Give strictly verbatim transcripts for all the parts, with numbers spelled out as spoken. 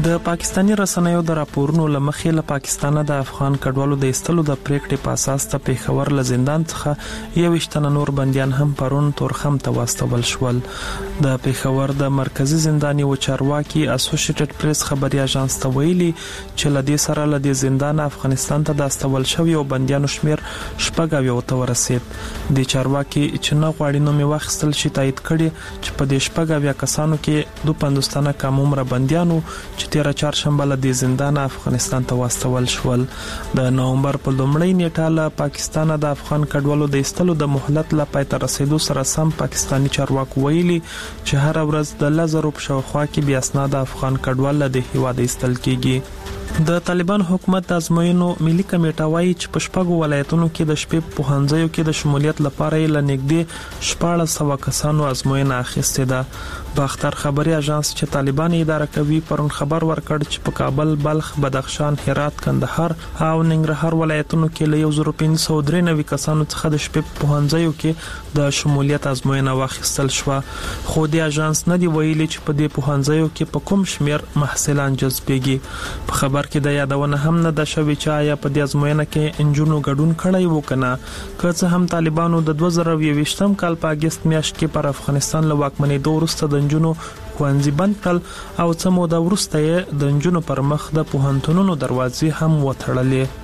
د پاکستاني رسنیو د راپورونو لمخې له پاکستانه د افغان کډوالو د ایستلو د پریکړې په اساس ته پیښور له زندان څخه یو وشتنه نور بنديان هم پرون تورخم ته واستول شول. د پیښور د مرکزی زنداني و چارواکي اسوسییټډ پریس خبري اژانس ته ویلي چې له دې سره له دې زندان افغانستان ته د استول شوی او بنديانو شمیر شپږ اویا ته ورسید. د چارواکي چې نه غواړي نو می واخستل شي تایید کړي چې په دې شپږ اویا کسانو کې دوه پنځوس تنه کم عمر بنديانو چې تیر چهارشنبه له دې زندان افغانستان ته واستول شول. د نومبر په لومړۍ نیټه له پاکستان د افغان کډوالو د ایستلو د مهلت لا پای ته رسیدو سره سم پاکستانی چارواکو ویلي چې هر ورځ د لزرو په شاوخوا کې بیا اسناد افغان کډوال د هیواد ایستل کیږي. د طالبان حکومت د ازموینو ملي کمیټه وايي چې په شپږو ولایتونو کې د شپې په هنځیو کې د شمولیت لپاره یې لنګدي شپږ سوه کسانو ازموینه اخیسته ده. باختر خبري اژانس چې طالبان اداره کوي پرون خبر ورکړ چې په کابل، بلخ، بدخشان، هرات، کندهار او ننګرهار ولایتونو کې له یو زره پنځه سوه درې نوي کسانو څخه د شپې په هنځیو کې د شمولیت ازموینه واخیستل شو. خو د اژانس نه دی ویلي چې په دې په هنځیو کې په کوم شمیر محصلان جذبېږي. په خبر کې د یادونه هم نه د شوی چې آیا په دې ازموینه کې انجونو ګډون کړی و کنه. که څه هم طالبانو د دوه زره یوویشتم کال په اگست میاشت کې پر افغانستان له واکمنۍ وروسته د انجونو خوانځي بند کړل او څه موده وروسته یې د انجونو پر مخ د پوهنتونونو دروازې هم وتړلې.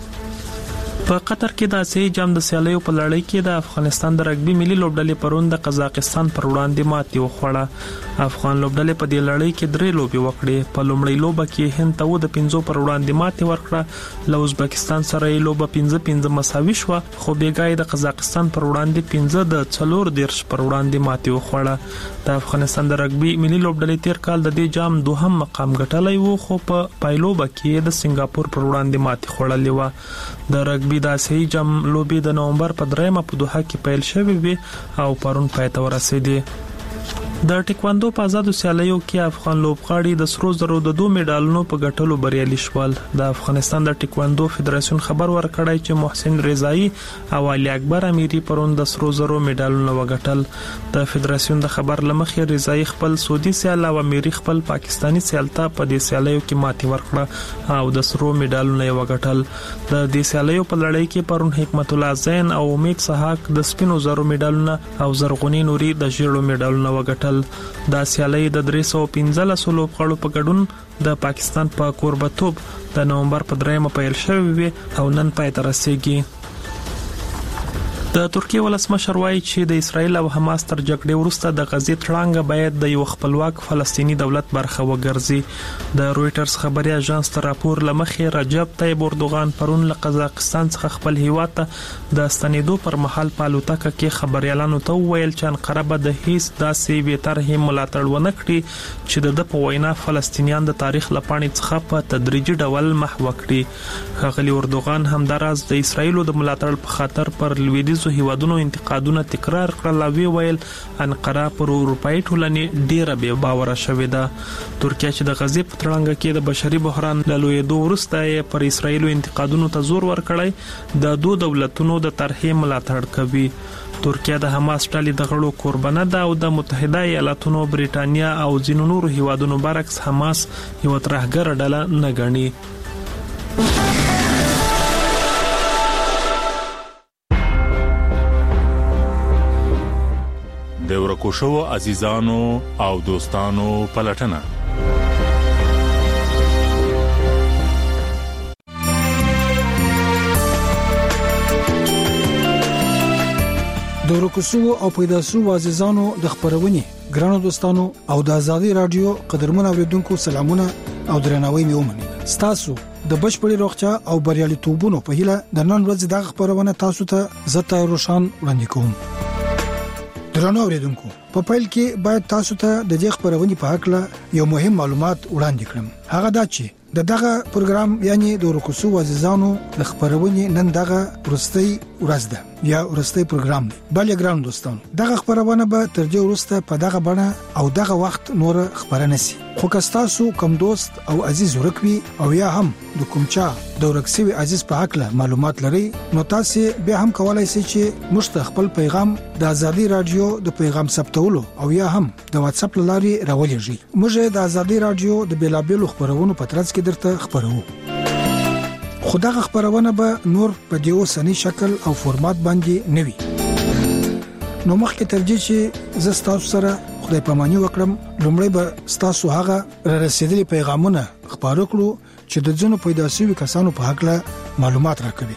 په قطر کې د اسیایي جام د سیالیو په لړۍ کې د افغانستان د رګبي ملي لوبډلې پرون د قزاقستان پر وړاندې ماتې وخوړه. افغان لوبډلې په دې لړۍ کې درې لوبې وکړې. په لومړۍ لوبه کې هند ته د پنځو پر وړاندې ماتې ورکړه. له ازبکستان سره یې لوبه پنځه پنځه مساوي شوه خو بیګای د قزاقستان پر وړاندې پنځه د څلور دیرش پر وړاندې ماتې وخوړه. د افغانستان د رګبي ملي لوبډلې تیر کال د دې جام دوهم مقام ګټلی وو خو په پایلوبه کې د سنگاپور پر وړاندې ماتې خوړلې و. د رګبي د اسیایي جام لوبې د نومبر په دریمه په دوحه کې پیل شوې وي او پرون پای ته ورسېدې. د ټیکواندو په آزادو سیالیو کې افغان لوبغاړي د سرو زرو د دوه میډالونو په ګټلو بریالي شول. د افغانستان د ټیکواندو فدراسیون خبر ورکړی چې محسن رضایی او علي اکبر امیری پرون د سرو زرو میډالونه وګټل. د فدراسیون د خبر لمخې رضایی خپل سعودي سیال او امیری خپل پاکستانی سیال ته په دې سیالیو کې ماتې ورکړه او د سرو میډالونه یې وګټل. د دې سیالیو په لړۍ کې پرون حکمت الله زین او امید سحاق د سپینو زرو میډالونه او زرغونی نوري د ژیړو میډالونه وګټل. دا سیالي د درې سوه پنځلس لوبغاړو په ګډون د پاکستان په کوربتوب د نومبر په دریمه پیل شوی وي او نن پای ته رسیدي. د ترکیه ولسمشر وايي چې د اسرایل او حماس تر جګړې وروسته د غزې تړانګه باید د یو خپلواک فلسطینی دولت برخه وګرځي. د رويټرز خبري اژانس تر راپور لمخې رجب طيب اردوغان پرون له قزاقستان څخه خپل هیواد ته د ستنېدو پر مهال په الوتکه کې خبريالانو ته وویل چې انقره به د هیڅ داسې به طرحه ملاتړ ونه کړي چې د په وینا فلسطینیان د تاریخ لپاره څخه په تدریجي ډول محو کړي. ښاغلي اردوغان هم دراز د اسرایل د ملاتړ په خاطر پر لویدیز هیوادونو انتقادونه تکرار کړل او ویل انقره پر اروپאי ټولنې ډیره بې باور شوې ده. ترکیه چې د غزې په تړانګه کې د بشري بحران له لویدو وروسته پر اسرایل انتقادونو ته زور ورکړی د دوه دولتونو د طرحې ملاتړ کوي. ترکیه د حماس ډلې د غړو قربانه ده او د متحده ایالاتونو، بریټانیا او ځینو نورو هیوادونو برعکس حماس یو ترهګر ډله نه ګڼي. د ورکو شو عزیزانو او دوستانو پلټنه. د ورکو شو او پیدا شو عزیزانو د خبرونې ګرانو دوستانو او د ازادي رادیو قدرمن اوریدونکو سلامونه او درناوی مې ومني. تاسو د بشپړي روغتیا او بریالیتوبونو په هیله د نن ورځې د خبرونه تاسو ته زته روشان وړاندې کوم. درنو اوریدونکو په پیل کې باید تاسو ته د دې خبرونې په حق له یو مهم معلومات وړاندې کړم. هغه دا چې د دغه پروګرام یعنی د ورکوسو عزیزانو د خبرونې نن دغه ورستۍ ورځ ده یا ورستي پروګرام دی. بل ګران دوستان دغه خبرونه به تر دې ورسته په دغه بڼه او دغه وخت نور خبرونه سي. خو کستاسو کوم دوست او عزیز ورکوي او یا هم د کومچا د ورکسوي عزیز په حق له معلومات لري نو تاسو به هم کولای شئ چې مستقبل پیغام د ازادي رادیو د پیغام ثبتولو او یا هم د واتس اپ لاري راولېږئ. موږ د ازادي رادیو د بیلابېلو خبرونو په ترڅ کې درته خبرو. خدغه خبرونه به نور په دیو سنی شکل او فورمات باندې نوي. نو مخکې تر دې چې زستاسو سره خدای پاماني وکړم لومړی به تاسو هغه رسیدلي پیغامونه خبرو کړو چې د ځینو پیدا شوی کسانو په حق له معلومات راکوي.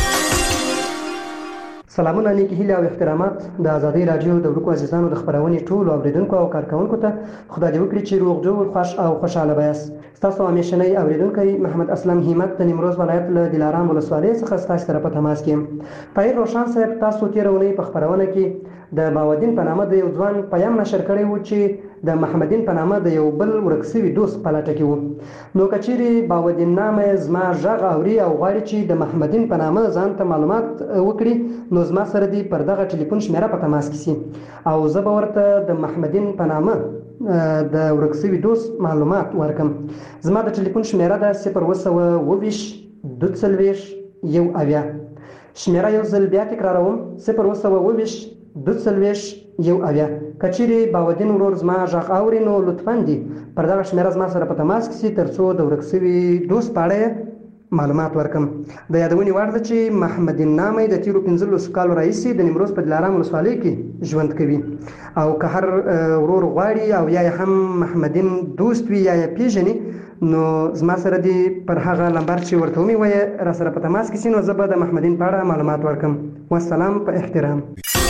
سلامونه نیکی هیله او احترامات د ازادي رادیو د ورکو عزیزانو د خبرونې ټول اوریدونکو او کارکونکو ته خدای دې وکړي چې روغ جوړ خوش او خوشاله بایاست. تاسو همیشنی اوریدونکو محمد اسلم همت د نیمروز ولایت له دلارام ولسوالۍ څخه ستاسو سره په تماس کې. طاهر روشن صاحب تاسو تیرونی په خبرونه کې د باودین په نامه د یو ځوان پیغام نشر کړی و چې د محمدین په نامه د یو بل ورکسوي دوست په لټه کې و. نو کچېری باودین نامه زما ژغ اوري او غواړي چې د محمدین په نامه ځان ته معلومات وکړي نو زما سره دی پر دغه ټلیفون شمیره په تماس کې سي او زه به ورته د محمدین په نامه د ورکسوي دوست معلومات ورکم. زما د ټلیفون شمیره ده صفر وسوه اوويش دوه څلوېښت یو اویا. شمیره یو ځل بیا تکراروم صفر وسوه اوويش دوه څلوېښت یو اویا. کچېری باودین ورور زما ژغ اوري نو لطفاً دی پر دغه شمیره زما سره په تماس کې سي ترڅو د ورکسوي دوست په اړه معلومات ورکم. د یادونې وړ ده چې محمدین نامه د تیرو پنځلسو کالو راهیسې د نیمروز په دلارام ولسوالۍ کې ژوند کوي او که هر ورور غواړي او یا هم محمدین دوست وي یا یې پیژني نو زما سره دی پر هغه نمبر چې ورته ومې وایي را سره په تماس کې سي نو زه به د محمدین په اړه معلومات ورکم. والسلام په احترام.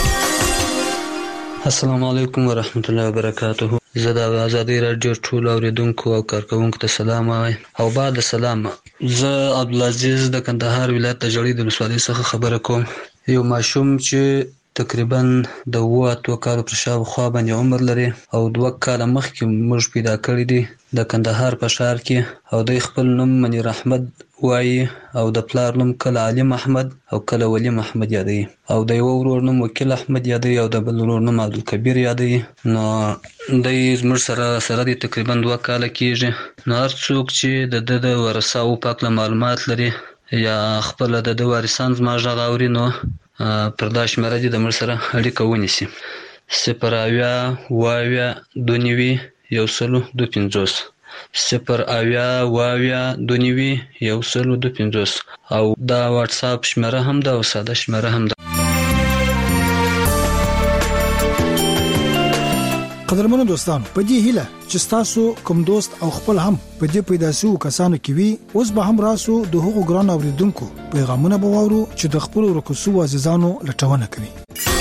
السلام علیکم ورحمت الله وبرکاته. زه د ازادي رادیو ټول اوریدونکو او کارکونکو ته سلام وایم او بعد السلام. زه عبدالعزیز د کندهار ولایت د جړې د ولسوالۍ څخه خبره کوم. یو ماشوم چې تقریبا د اوه اتو کالو پر شاوخوا باندې عمر لري او دوه کاله مخکې موږ پیدا کړی دی د کندهار په ښار کې او د خپل نوم منیر احمد وایي او د پلار نوم کله علي محمد او کله ولی محمد یادوي او د یو ورور نوم وکیل احمد یادوي او د بل ورور نوم عبدالکبیر یادوي. نو دی زموږ سره سره دی تقریبا دوه کاله کېږي. نو هر څوک چې د ده د ورثاو په هکله معلومات لري یا خپله د ده وارثان زما غږ اوري نو پر دا شمېره دې د موږ سره اړیکه ونیسي. صفر اویا اوه اویا دوه نوي یو سلو دوه پنځوس صفر اویا اوه اویا دوه نوي یو سلو دوه پنځوس او دا واتس اپ شمېره هم ده او ساده شمېره هم ده. قدرمنو دوستانو په دې هیله چې تاسو کوم دوست او خپل هم په دې پیدا شو کسانو کې وي اوس به هم راسو د هغو ګران اوریدونکو پیغامونه به واورو چې د خپل ورکسو عزیزانو لټونه کوي.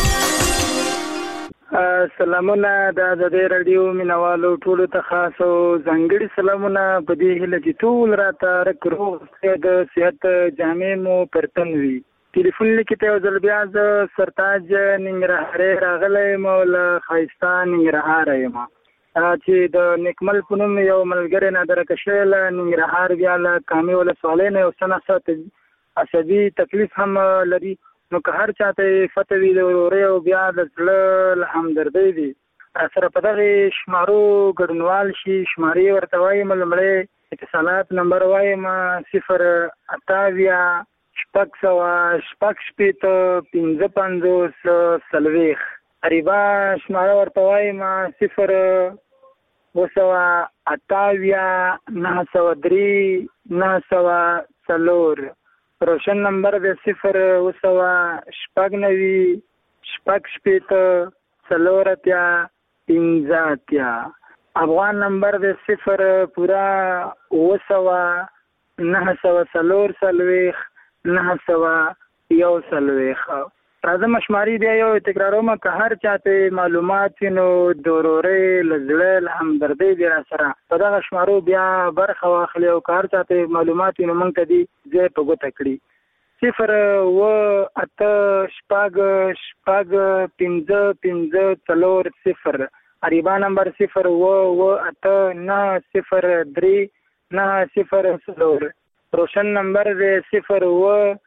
سلامونه د ازادي رادیو مینوالو ټولو ته خاص او ځانګړي سلامونه په دې هیله چې ټول راته رکروغ د صحت جامع مو پرتن وي. ټلیفون لیکته یو ځل بیا زه سرتاج ننګرهارۍ راغلی یم او له ښایسته ننګرهاره یم چې د نیکمل په نوم یو ملګری نادرکه شوی له ننګرهار بیا له کامې ولسوالۍ نه یو څه ناڅه عصبي تکلیف هم لري نو که هر چاته یې فتح وي د ورورۍ او بیا د زړه له همدردۍ وي سره په دغې شمارو ګډونوال شي. شمارې ورته وایم لومړی اتصالات نمبر وایم صفر اته اویا شپږ سوه شپږ شپېته پنځه پنځوس څلوېښت. قریبا شماره ورته وایم صفر اوه سوه اته اویا نهه سوه درې نهه سوه څلور. روشن نمبر دی صفر اوه سوه شپږ نوي شپږ شپېته څلور اتیا پنځه اتیا. افغان نمبر دی صفر پورا اوه سوه نهه سوه څلور څلوېښت نهه سوه یو څلوېښت. راځم شمارې بیا یو تکراروم که هر چاته معلومات وي نو د ورورۍ له زړه له همدردۍ دې را سره په دغه شمارو بیا برخه واخلي او که هر چاته معلومات وي نو موږ ته دې ځای په ګوته کړي. صفر اوه اته شپږ شپږ پنځه پنځه څلور صفر. عریبا نمبر صفر اوه اوه اته نهه صفر درې نهه صفر څلور. روشن نمبر دی صفر اوه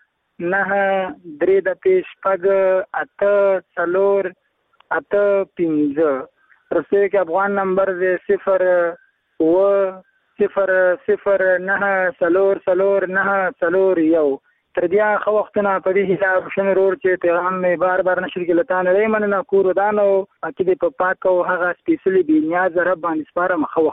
نه درې د پیش شپږ اته څلور اته پنځه رسوي کې افغان نمبر دی صفر اوه صفر صفر نه څلور څلور نه څلور یو. تر دې ښه وختونه په دې هیله روشن رور چې پیغام مې بار بار نشر کې لتا نه دی مننه کور ودان او عقیدې په پاک او هغه سپیشلی بې نیازه رب باندې سپارم ښه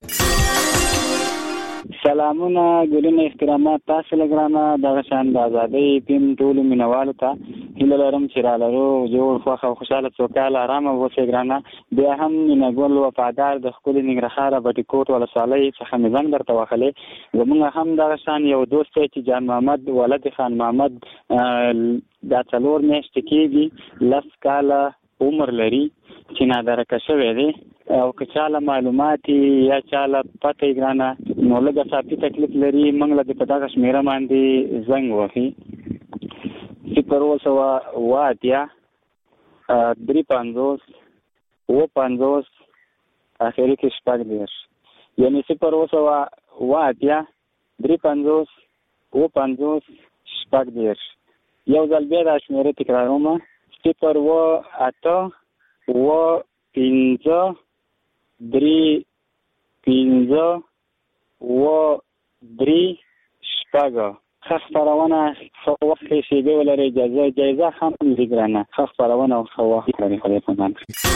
وختونه. سلامونه ګلونه احترامات تاسو لګرانه دغه شان د ازادۍ پیم ټولو مینوالو ته هیله لرم چې را لرو جوړ خوښ او خوشحاله سوکاله ارامه اوسئ ګرانه. بیا هم مینهګل وفادار د ښکلي ننګرهار بټي کوټ ولسوالۍ څخه مې زنګ درته وهلی. زموږ هم دغه شان یو دوست دی چې جان محمد ولد خان محمد دا څلور میاشتې کېږي لس کاله عمر لري چې نادرکه شوی دی او که چاله معلومات یا چاله پته ګرانه نو لږه صافي تکلیف لري موږ له په دغه شمیره باندې زنګ وهي صفر اوه سوه اوه اتیا درې پنځوس اوه پنځوس اخري کې شپږ دېرش یعنې صفر اوه سوه اوه اتیا درې پنځوس اوه پنځوس شپږ دېرش. یو ځل بیا دا شمیره تکراروم صفر اوه اته اوه پنځه درې پنځه اوه درې شپږ. ښه خپرونه ښه وخت کې شیبې ولرئ اجازه جایزه هم لري ګرانه. ښه خپرونه او ښه وخت لري. خدای پامان.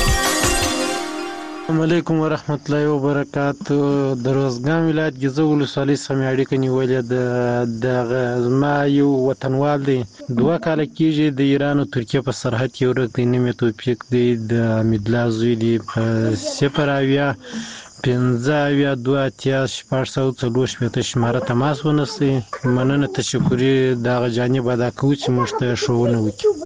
السلام علیکم ورحمت الله وبرکاتو. د روزګان ولایت ګیزه ولسوالۍ څخه مې اړیکه نیولې د زما یو وطنوال دی دوه کاله کېږي د ایران او ترکیې په سرحد کې ورک دی نوم یې توفیق دی د حمیدالله زوی دی په صفر اویا پنځه اویا دوه اتیا شپږ سوه څلور شپېته شماره تماس ونیسئ. مننه تشکري دغه جانب ادا کوو چې موږ ته ښوونه وکړي.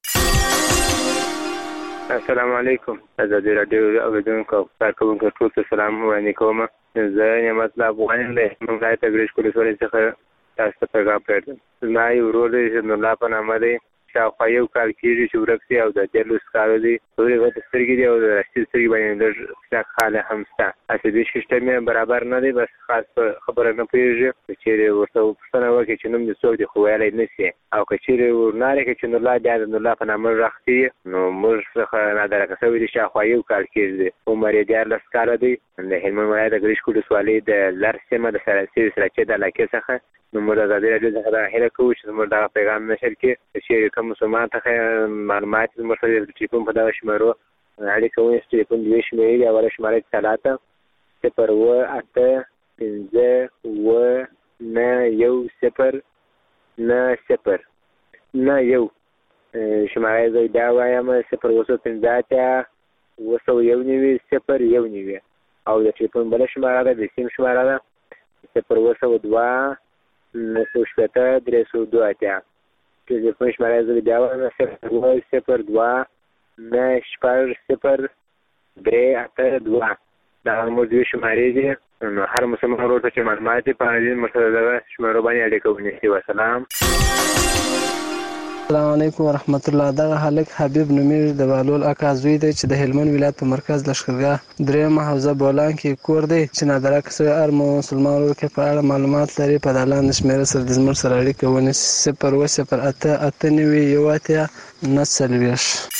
السلام علیکم. ازادي راډیو اوریدونکو او کارکوونکو ټول ته سلام وړاندې کوم. زه نعمت الله افغان یم له منګای تګریش ولسوالۍ څخه تاسو ته پیغام پرېږدم. زما یو ورور دی چې نورالله په نامه دی شاوخوا یو کال کېږي چې ورک دی او د دیارلس کاله دی. تورې غټې سترګې دي او د راستي سترګې باندې لږ کلک خاله هم شته. عصبي سیسټم یې برابر نه دی بس خاص په خبره نه پوهېږي. که چېرې ورته پوښتنه وکړي چې نوم دې څوک دی خو ویلی نه شي او که چېرې ورنارې کړي چې نورالله بیا د نورالله په نامه غږ کړي نو موږ څخه نادرکه شوی دی شاوخوا یو کال کېږي دی. عمر یې دیارلس کاله دی. د هلمند ولایت د ګرشک ولسوالۍ د لر سیمه د سراسي سراچې د علاقې څخه نو موږ د ازادي راډیو څخه دا هیله کوو چې زموږ دغه پیغام نشر کړي. که چېرې کوم مسلمان ته معلومات زموږ سره د ټلیفون په دغه شمېرو اړیکه ونیسي. ټلیفون دوې شمېرې دي. اوله شماره چې طلاته صفر اوه اته پنځه اوه نه یو صفر نه صفر نه یو. شماره زه بیا وایم صفر اوه سوه پنځه اتیا اوه سوه یو نوي صفر یو نوي او د ټلیفون بله شماره ده د سیم شماره ده صفر اوه سوه دوه نهه سوه شپېته درې سوه دوه اتیا. ټلیفون شماره زه بیا وایم صفر اوه صفر دوه نه شپږ صفر درې اته دوه. دا زموږ دوې شمارې دي. نو هر مسلمان ورور ته چې معلومات دي په دې موږ سره دغه شمېرو باندې اړیکه ونیسي. وسلام. السلام علیکم ورحمت الله. دغه هلک حبیب نومیږي د بهلول اکا زوی دی چې د هلمند ولایت په مرکز لښکرګاه درېیمه حوزه بولان کې کور دی چې نادرکه شوی هر مسلمان ورور کې په اړه معلومات لري په دا لاندې شمېره سره د زموږ سره اړیکه ونیسي صفر اوه صفر اته اته نوي یو اتیا نهه څلوېښت.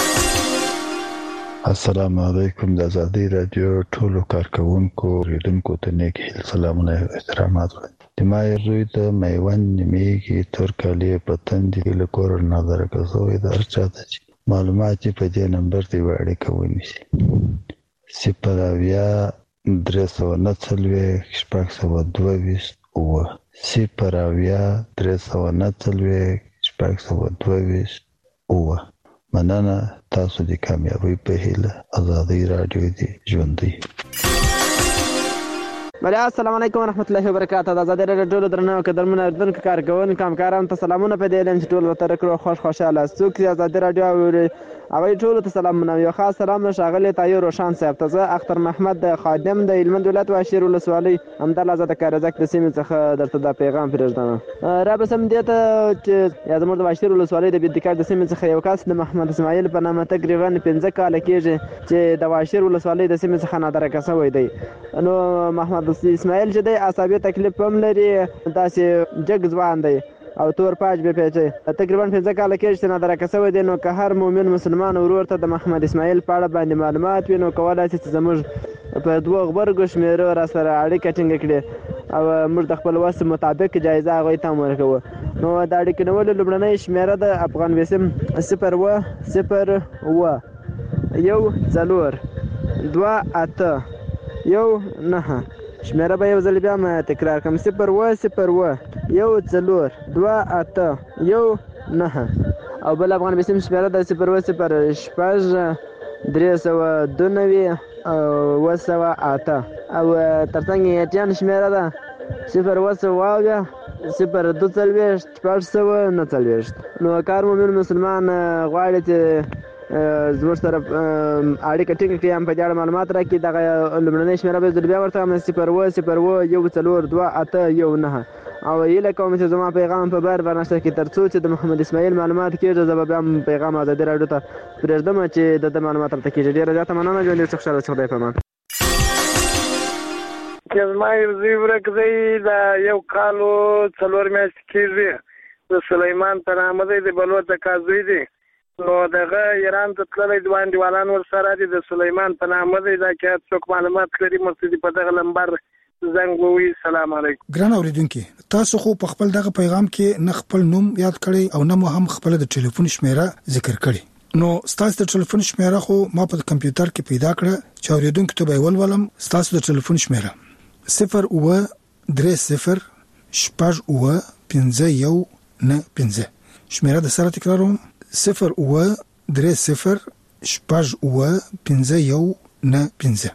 السلام علیکم. د ازادي راډیو ټولو کارکوونکو اوریدونکو ته نیک هیله سلامونه او احترامات. د ما زوی د میوند نومیږي تور کالي په تندې له کوره نادرکه شوی د هر چا ته چې معلومات یې په دې نمبر ته یوه اړیکه ونیسي صفر اویا درې سوه نهه څلوېښت شپږ سوه دوه ویشت اووه صفر اویا درې سوه نهه څلوېښت شپږ سوه دوه ویشت اووه. مننه. تاسو د کامیابی په هیله. ازادي راډیو دی ژوندۍ. بله السلام علیکم ورحمت الله وبرکاته. د ازادي راډیو ټولو درنو قدرمنو اورېدونکو کارکوونکو همکارانو ته سلامونه په دې علم چې ټول ورته کړو خوش خوشحاله څوک چې ازادي راډیو اوري هغوی ټولو ته سلامونه. یو خاص سلام له ښاغلي طاهر روشان صاحب ته. زه اختر محمد د خادم د هلمند ولایت واشیر ولسوالۍ همدلته آزاده کارزک د سیمې څخه درته دا پیغام پرېږدم. رابسم دې ته چې یا زموږ د واشیر ولسوالۍ د بېدکار د سیمې څخه یو کس د محمد اسماعیل په نامه تقریبا پنځه کاله کېږي چې د واشیر ولسوالۍ د سیمې څخه نادرکه شوی دی. نو محمد اسماعیل چې دی اعصابي تکلیف هم لري داسې جګ ځوان دی او تور پاج به پیچي. تقریبا پنځه کاله کېږي چې نادرکه شوی دی. نو که هر مؤمن مسلمان ورور ته د محمد اسماعیل په اړه باندې معلومات وي نو کولی شي چې زموږ په دوه غبرګو شمېرو را سره اړیکه ټینګه کړي او موږ د خپل وس مطابق جایزه هغوی ته هم ورکوو. نو د اړیکې نیولو لومړنۍ شمېره د افغان ویسم صفر اوه صفر اوه یو څلور دوه اته یو نهه. شمېره به یو ځل بیا هم تکرار کړم: صفر اوه صفر اوه یو څلور دوه اته یو نهه. او بل افغان ویسم شمېره د صفر اوه صفر شپږ درې سوه دوه نوي اوه سوه اته. او تر څنګ یې ایټیان شمېره ده صفر اوه سوه اویا صفر دوه څلوېښت شپږ سوه نه څلوېښت. نو کار مومن مسلمان غواړي چې زموږ سره اړیکه ټینګه کړي، هم په دې اړه معلومات راکړي. دغه لومړنۍ شمېره به زه بیا ورته وایم: صفر اوه صفر اوه یو څلور دوه اته یو نهه. او هیله کوم چې زما پیغام په بار بار نشر کړي تر څو چې د محمد اسماعیل معلومات کېږي. زه به بیا هم پیغام ازادي راډیو ته پرېږدم چې د ده معلومات ورته کېږي. ډېره زیاته مننه. ژوند دې خوشحاله اوسې. خدای په امان. چې زما یو زوی ورک دی، دا یو کال و څلور میاشتې کېږي. د سلیمان په نامه دی، د بلوڅ اکا زوی دی. نو دغه ایران ته تللی، دوه انډیوالان ورسره دي. د سلیمان په نامه دی. دا که څوک معلومات لري مرسي په دغه نمبر زنګ ووهي. سلام علیکم. ګران اورېدونکي، تاسو خو په خپل دغه پیغام کې نه خپل نوم یاد کړی او نه مو هم خپل د ټلیفون شمیره ذکر کړی. نو ستاسو د ټلیفون شمیره خو ما په کمپیوټر کې پیدا کړه چې اورېدونکو ته به ولولم. ستاسو د ټلیفون شمیره صفر اوه درې صفر شپږ اوه پنځه یو نه پنځه. شمیره د سره تکراروم: صفر اوه درې صفر شپږ اوه پنځه یو نه پنځه.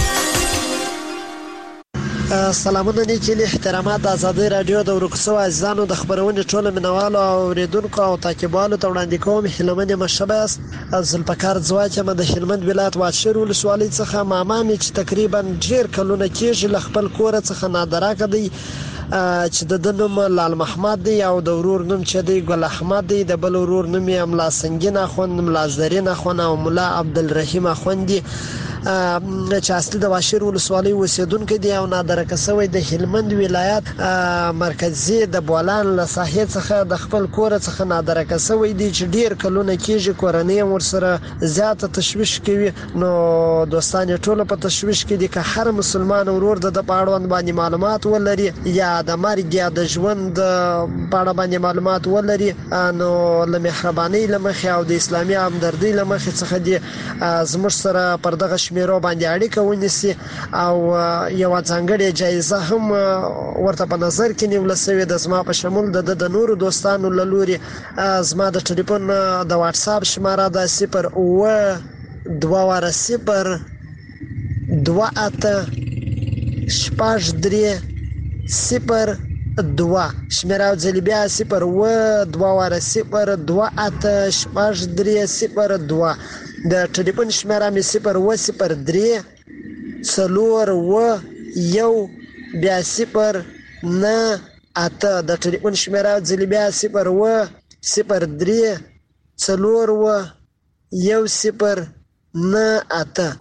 سلامونه نیکیلي احترامات. د آزادۍ راډیو د ورکو شوو عزیزانو د خپرونې ټولو مینوالو او اوریدونکو او تعقیبوالو ته وړاندې کوم هیله من مشبه است. ذوالفقار ځواک یم د هلمند ولایت واشیر ولسوالۍ څخه. ماما مې چې تقریبا ډېر کلونه کېږي له خپل کوره څخه نادراکه دی چې د ده نوم لال محمد دی او د ورور نوم چې دی ګل احمد دی. د بل ورور نوم یې ملا سنگین اخوند، ملا زرین اخوند او ملا عبدالرحیم اخوند دی چې اصلي د واشیر ولسوالۍ اوسېدونکی دی او نادرکه شوی د هلمند ولایت مرکزي د بولان له ساحې څخه د خپل کوره څخه نادرکه شوی دی چې ډېر کلونه کېږي. کورنۍ هم ورسره زیاته تشویش کوي. نو دوستان یې ټوله په تشویش کې دي. که هر مسلمان ورور د ده په اړوند باندې معلومات ولري یا د مرګ یا د ژوند په اړه باندې معلومات ولري، نو له مهربانۍ له مخې او د اسلامي همدردۍ له مخې څخه دي زموږ سره پر دغه شمیرو باندې اړیکه ونیسي او یو ځانګړې جایزه هم ورته په نظر کې نیول شوې ده. زما په شمول د د نورو دوستانو له لوري زما د ټلیفون د واتساپ شماره ده صفر اوه دوه واره صفر دوه اته شپږ درې صفر دوه. شمیره ځل بیا صفر اوه دوه واره صفر دوه اته شپږ درې صفر دوه. د ټلیفون شمیره مې صفر اوه صفر درې څلور اوه یو بیا صفر نه اته. د ټلیفون شمیره ځل بیا صفر اوه صفر درې څلور اوه یو صفر نه اته.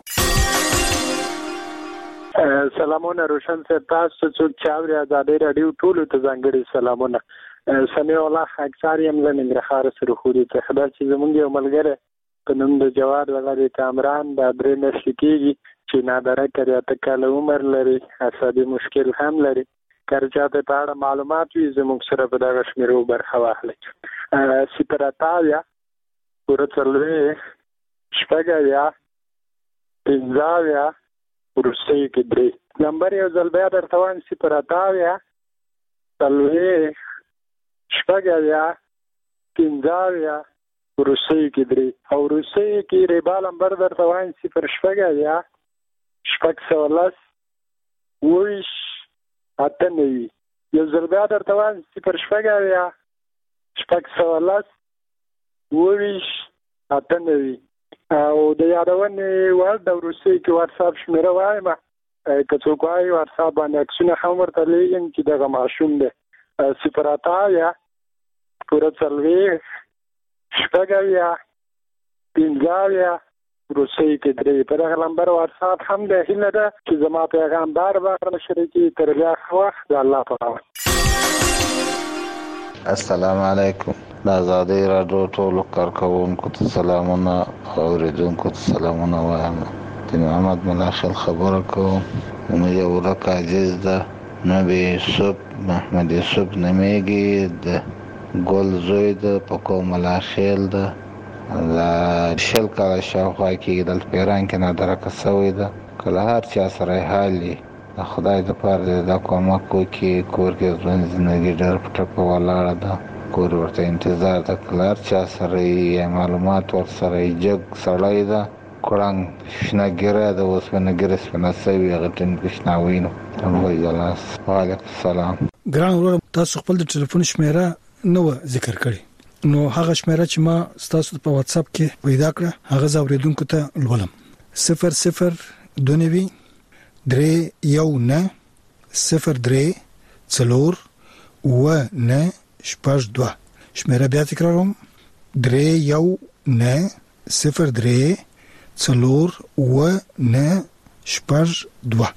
سلامونه روشن صاحب، تاسو څوک چې اوري آزادۍ راډیو ټولو ته ځانګړي سلامونه. سمیع الله خاکسار یم له ننګرهار سرخوري څخه. دا چې زمونږ یو ملګری په نوم د جواد وغیرې کامران دا درې میاشتې کېږي چې نادرکه دی، اته کاله عمر لري، عصبي مشکل هم لري. که چاته په اړه معلومات وي زموږ سره په دغه شمیرو برخه واخلئ: صفر اته اویا پوره څلوېښت شپږ اویا پنځه اویا وروستۍ کې درې. نمبر یو ځل بیا درته وایم: صفر اته اویا څلوېښت شپږ اویا پنځه اویا وروستۍ کې درې. او وروستۍ کې ریبا نمبر درته وایم: صفر شپږ اویا شپږ سوه لس اووه ویشت اته نوي. یو ځل بیا درته وایم: صفر شپږ اویا شپږ سوه لس اووه ویشت اته نوي. او د یادونې وړ د وروستۍ کې واتساپ شمیره وایم، که څوک وایي واتساپ باندې عکسونه هم ورته لیږم چې دغه ماشوم دی. صفر اته اویا پوره څلوېښت شپږ اویا پنځه اویا وروستۍ کې درې. په دغه نمبر واتساپ هم د هیله ده چې زما پیغام بار بار نشر کړي. تر بیا ښه وخت، د الله په امان. السلام علیکم. د آزادۍ راډیو ټولو کارکوونکو ته سلامونه او اوریدونکو ته سلامونه وایم. د محمد ملاخل خبره کوم. نو یو ورک عزیز ده نبی یوسف محمد یوسف نمیږي، د ګل زوی ده په کوم ملاخل ده د شل کاله شاوخوا کېږي دلته په ایران کې نادرکه سوی ده. کله هر چا سره حال وي د خدای دپاره دا کومک وکړي. کور کې ژوند زندګي ډېر په ټپه ولاړه ده، کور ورته انتظار ده. کله هر چا سره یې معلومات ورسره یې جګ سړی ده، کړنګ شنه ګیره ده، اوسپنه ګیره سپنه سوي هغه ټینګ شناوي نو جلاس. وعلیکم السلام. ګران ورور، تاسو خپل د ټلیفون شمیره نو ذکر کړی، نو هغه شمیره چې ما تاسو په واتس اپ کې پیدا کړه هغه زاوریدونکو ته لولم. صفر صفر دو نوي درې یو نه صفر درې څلور و نه شپږ دوه. شمیره بیا تکراروم: درې یو نه صفر درې څلور و نه شپږ دوه.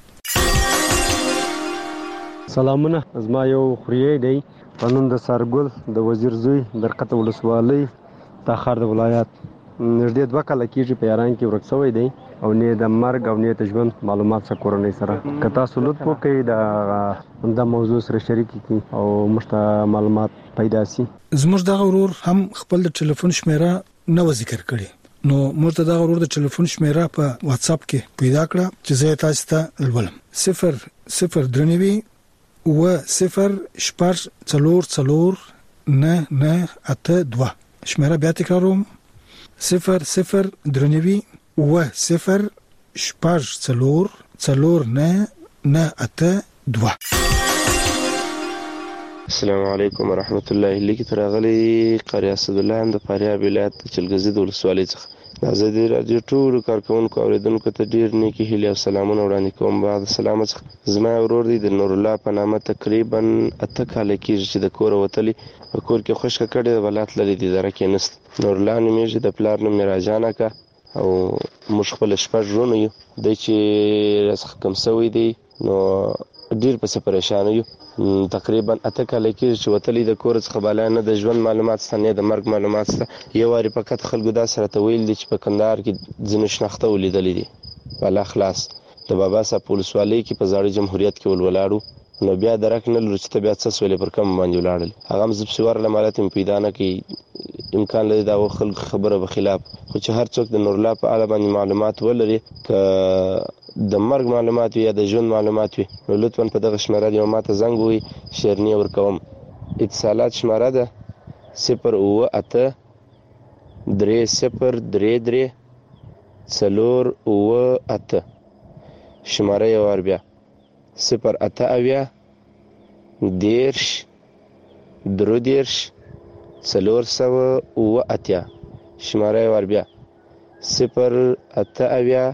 سلامونه، زما یو خوریی دی په نوم د سارګل د وزیر زوی درقته ولسوالۍ تاخار د ولایت. نږدې دوه کاله کېږي په ایران کې ورک شوی دی او نه د مرګ او نه د ژوند معلومات سره کورنۍ سره. که تاسو لطف وکړئ د د موضوع سره شریک کړئ او موږ ته معلومات پیدا شي. زموږ دغه ورور هم خپل د ټلیفون شمیره نو ذکر کړي، نو موږ ته دغه ورور د ټلیفون شمیره په واتس اپ کې پیدا کړه چې زه تاسو ته لولم. صفر صفر درنوي و صفر شپږ څلور څلور نه نه اته دوه. شمیره بیا تکراروم: صفر صفر درنوي و صفر شپږ څلور څلور نه نه اته دوه. السلام علیکم ورحمت الله. لیکي ترغلي قاری اسد الله هم د فاریاب ولایت چلګزي د ولسوالۍ څخه د آزادۍ راډیو ټولو کارکوونکو اوریدونکو ته ډیر نیکی هیلې او سلامونه وړاندې کوم. بعد سلام څخه زما ورور دی د نور الله په نامه تقریبا اته کال کېږي چې د کور وتلی په کور کې خوشکه کړي ولات لري د درکې نست. نور الله نومېږي، د پلار نوم راجانه کا او موږ خپل شپږ ورونه یو. د چې رسخ کم سوی دی نو ډیر په پریشان یو. تقریبا اته کال کې چې وتلی د کور څخه بالا نه د ژوند معلومات ستنه د مرګ معلومات ست. یو واری فقط خلکو دا سره ته ویل دي چې په کندهار کې ځینې شناخته ولیدلې دي والا خلاص د بابا صاحب پولیسوالۍ کې په زاړه جمهوریت کې ولولاړو. نو بیا درک نه لري چې ته بیا څه سولې پر کم باندې ولاړل. هغه مزب سوار لمالت پیدا نه کی امکان لري دا خلک خبره به خلاف. خو چې هر څوک د نور الله په اړه باندې معلومات ولري، ک د مرګ معلومات یا د ژوند معلومات وي، نو لطفا په دغه شمیره دی ماته زنګ وي شیرنی ورکوم. اتصالات شمیره ده صفر اوه اته درې صفر درې درې څلور اوه اته. شمیره یو وار بیا: صفر اته اویا دیرش درو دیرش څلور سوه اوه اتیا. شمیره یو وار بیا: صفر اته اویا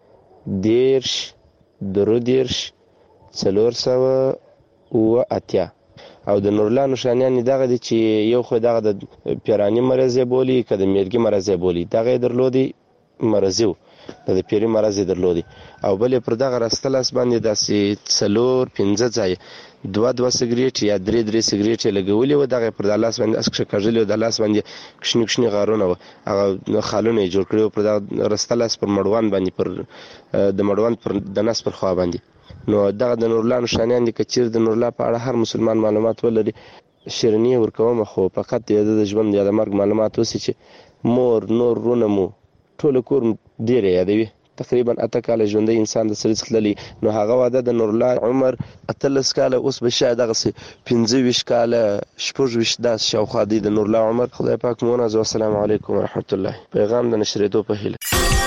دیرش درو دیرش څلور سوه اوه اتیا. او د نورلا نشانیان دغه دي چې یو خو دغه د پیرانی مرض بولی که د میرګي مرض بولی دغه درلودي مرزو د پیری مرض درلودي. او بلې پر دغه راستلاس باندې داسې څلور پنځه ځای دوه دوه سګریټ یا درې درې سګریټ لګولې و. دغه پر د لاس باندې اسکه کاژلې و، د لاس باندې کښنی کښنی غارونه و، هغه خالونه جوړ کړو پر دغه راستلاس پر مړوان باندې پر د مړوان پر د نس پر خوا باندې. نو دغه د نورلا نشانیان دي که چیرې د نورلا په اړه هر مسلمان معلومات ولري شیرنی ورکوم. خو فقط د ژوند یا د مرګ معلومات اوسي چې مور نور رونه مو ټول کور ډیره یادوي. تقریبا اته کال ژوندۍ انسان د سړي تللی، نو هغه واده د نورلا عمر اتلس کال اوس به شاید هغه سي پنځه ویشت کال شپږ ویشت داس شاوخوا دی د نورلا عمر. خدای پاک مو نازو. السلام علیکم ورحمت الله. پیغام د نشریدو په هیله.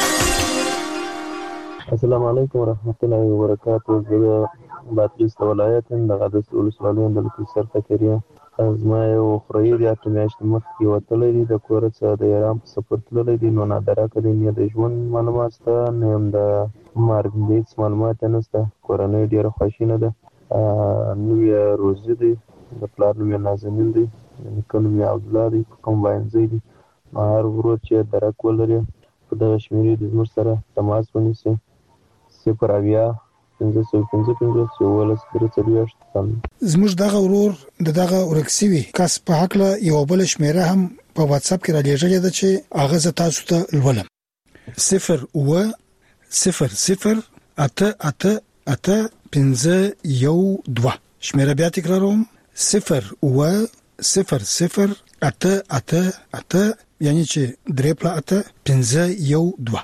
السلام علیکم ورحمت الله وبرکاته. زه باتریس ولایت د غدس ولسوالۍ د لکسر فکریه. زما یو خوریی دی اته میاشتې مخکې وتلی دی د کور څخه د ایران په سفر تللی دی. نو نادرکه دی، نه د ژوند معلومات شته نه هم د مرګ هېڅ معلومات یې نشته. کورنۍ ډېره خواشینه ده. نوم یې روزي دی، د پلار نوم یې نازنین دی، د نیکه نوم یې عبدالله دی، په کوم واینځی دی. نو هر ورور چې درک ولري په دغه شمېرې د زموږ سره تماس ونیسي: صفر اویا پنځه سوه پنځه پنځوس یوولس درې څلوېښت سم. زموږ دغه ورور د دغه ورکسوي کس په حق له یو بل شمیره هم په واتس اپ کې را لېږلې ده چې هغه زه تاسو ته لولم. صفر اوه صفر صفر اته اته اته پنځه یو دوه. شمیره بیا تکراروم، صفر اوه صفر صفر اته اته اته یعنی چې درې پلا اته پنځه یو دوه.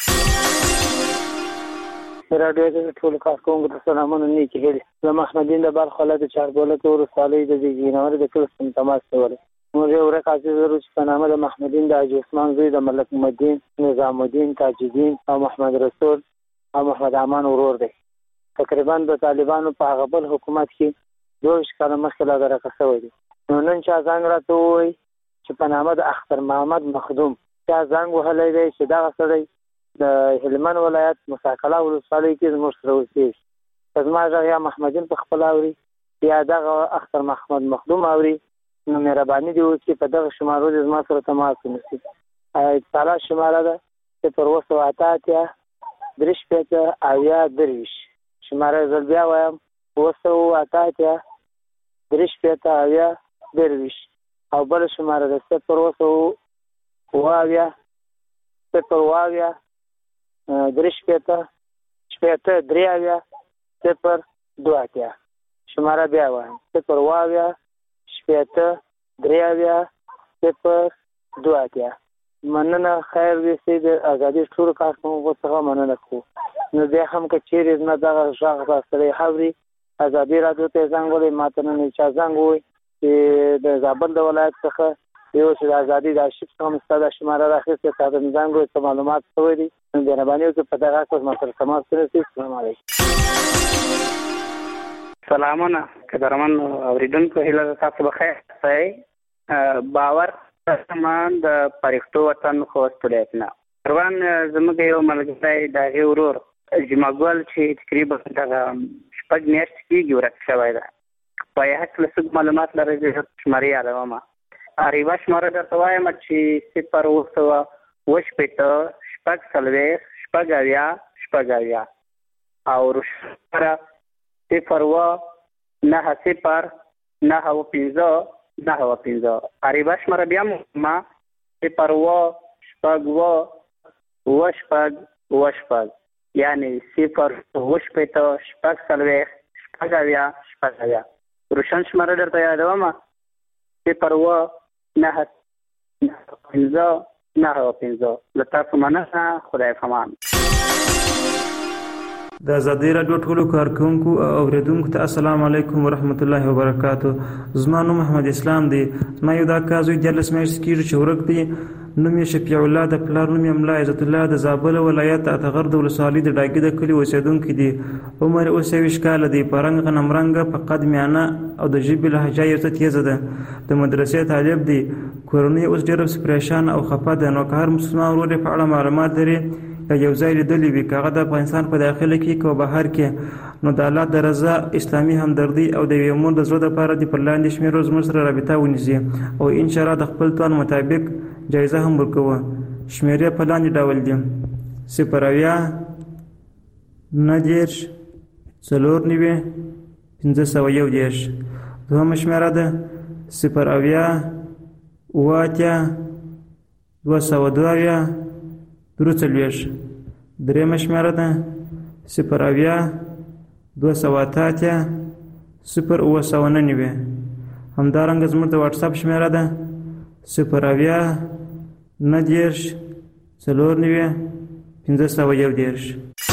راډیو د ټول کارکونکو ته سلامونه نیکی هیلې. زه محمدین د بلخ ولایت چاربولک ولسوالۍ د جینور د کلي څخه تماس کوم. موږ یو ورځ عزیز ورو چې په نامه د محمدین د حاجي عثمان زوی د ملک مدین، نظام الدین، تاج الدین او محمد رسول او محمد امان ورور دی. تقریبا د طالبانو په هغه بل حکومت کې دوه کاله مخکې لا درکه شوی دی. نو نن چا زنګ راته ووایي چې په نامه د اختر محمد مخدوم چا زنګ وهلی دی چې دغه سړی د هلمند ولایت مساکله ولسوالۍ کې زموږ سره اوسېږي. که زما غږ یا محمدین په خپله اوري یا دغه اختر محمد مخدوم اوري نو مهرباني دې وکړي په دغه شمارو دې زما سره تماس ونیسي. اتصالات شماره ده صفر اوه سوه اته اتیا درې شپېته اویا درویشت. شماره یې زه بیا وایم اوه سوه اته اتیا درې شپېته اویا درویشت. او بله شماره ده صفر اوه سوه اوه اویا صفر اوه اویا درې شپېته شپېته درې اویا صفر دوه اتیا. شماره بیا وایم صفر اوه اویا شپېته درې اویا صفر دوه اتیا. مننه، خیر ویسي د ازادي ټولو کارکونکو څخه مننه کوو. نو بیا هم که چیرې زما دغه غږ را سړی اوري ازادي راډیو ته زنګ ووهئ، ما ته نن چا زنګ ووایي چې د زابل د ولایت څخه یو چې د ازادي د آرشیف څخه مو ستا دا شماره راخیستې، تا ته مې زنګ ووایي څه معلومات شوی دي. نو مهرباني وکړئ په دغه حق ما سره تماس ونیسئ. السلام علیکم. سلامونه قدرمن اوریدونکو، هیله تاسو بخیر اوسئ. باور سامان د پرښتو وطن خوست ولایت نه روان زموږ یو ملګری د هغې ورور جمعګل چې تقریبا دغه شپږ میاشتې کېږي ورک شوی ده. په یې هکله څه معلومات لرئ؟ زه شمارې یادوم. یوه شماره درته وایم چې صفر اوه سوه اوه شپېته شپږ څلوېښت شپږ اویا شپږ اویا او روشنه صفر اوه نهه صفر نهه اوه پنځه نهه اوه پنځه. عربه شماره بیا ما صفر اوه شپږ اوه اوه شپږ اوه شپږ یعنې صفر اوه شپېته شپږ څلوېښت شپږ اویا شپږ اویا. روشن شماره درته یادوم صفر اوه نهه پنځه نهه اوه پنځه. له تاسو مننه، خدای پامان. د ازادي راډیو ټولو کارکونکو او اوریدونکو ته السلام علیکم ورحمت الله وبرکاتو. زما نوم محمد اسلام دی. زما یو دا کار زوی دیارلس میاشتې کېږي چې ورک دی. نوم یې شفیع الله، د پلار نوم یې ملا عزت الله، د زابل ولایت اتغر د ولسوالۍ د ډاګي د کلي اوسېدونکی دی. عمر اوس یویشت کاله دی. په رنګ غنم رنګه، په قد میانه او د ژبې لهجه یې څه تیزه ده. د مدرسې طالب دی. کورنۍ اوس ډېره پریشان او خفه ده. نو که هر مسلمان ورور یې په اړه معلومات لري یا یو ځای لیدلی وي، که هغه د افغانستان په داخله کې که بهر کې، نو د الله د رضا، اسلامي همدردي او د یوې مور د زړه دپاره دې پر لاندې شمېرو زموږ سره رابطه ونیسي او انشاءالله د خپل توان مطابق جایزه هم ورکوه. شمېرې په لاندې ډول دي: صفر اویا نهه دېرش څلور نوي پنځه سوه یو دېرش. دوهمه شمېره ده صفر اویا اوه اتیا دوه سوه دوه اویا درې څلوېښت. درېیمه شمېره ده صفر اویا دوه سوه اته اتیا صفر اوه سوه نهه نوي. همدارنګه زموږ د واټساپ شمېره ده صفر اویا نهه دېرش څلور نوي پنځه سوه یو دېرش.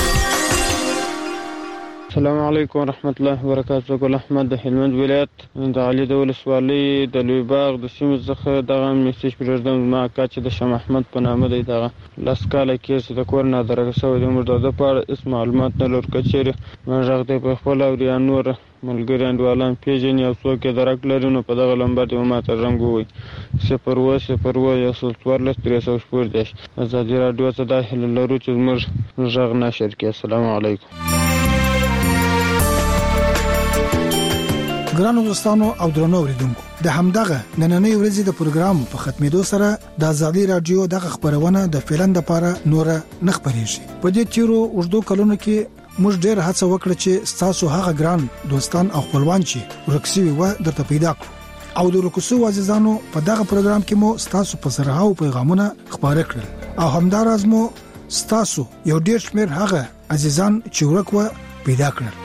السلام علیکم ورحمت الله وبرکاتہ. ګل احمد د هلمند ولایت د علي د ولسوالۍ د لوی باغ د سیمې څخه دغه میسج پرېږدم. زما اکا چې د شاه محمد په نامه دی، دغه لس کاله کېږي چې د کور نه درکه شوی دی. موږ د ده په اړه هېڅ معلومات نه لرو. که چېرې ما غږ دی په خپل اوري یا نور ملګري انډیوالان پېژني او څوک یې درک لري، نو په دغه لمبر دې ما ته زنګ ووایي صفر اوه صفر اوه یو سل څوارلس درې سوه شپږ دېرش. ازادي راډیو ته دا هیله لرو چې زموږ غږ نشر کړي. السلام علیکم. ګرانو دوستانو او درنو اوریدونکو، د همدغه نننۍ ورځې د پروګرام په ختمېدو سره د ازادي راډیو دغه خبرونه د فعلن لپاره نور نه خبرېږي. په دې تیرو اوږدو کلونو کې موږ ډېر هڅه وکړه چې تاسو هغه ګران دوستان او خپلوان چې ورکسي و درته پیدا کړو او د ورکسو عزیزانو په دغه پروګرام کې مو تاسو په زرهاو پیغامونه خبرې کړل او همدارز مو تاسو یو ډېر شمیر هغه عزیزان چې ورکو پیدا کړل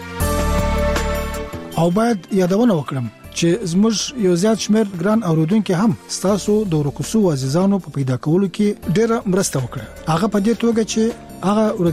او باید یادونه وکړم چې زموږ یو زیات شمیر ګران اوریدونکو هم تاسو د ورکسو عزیزانو په پیدا کولو کې ډېر مرسته وکړه هغه په دې توګه چې هغه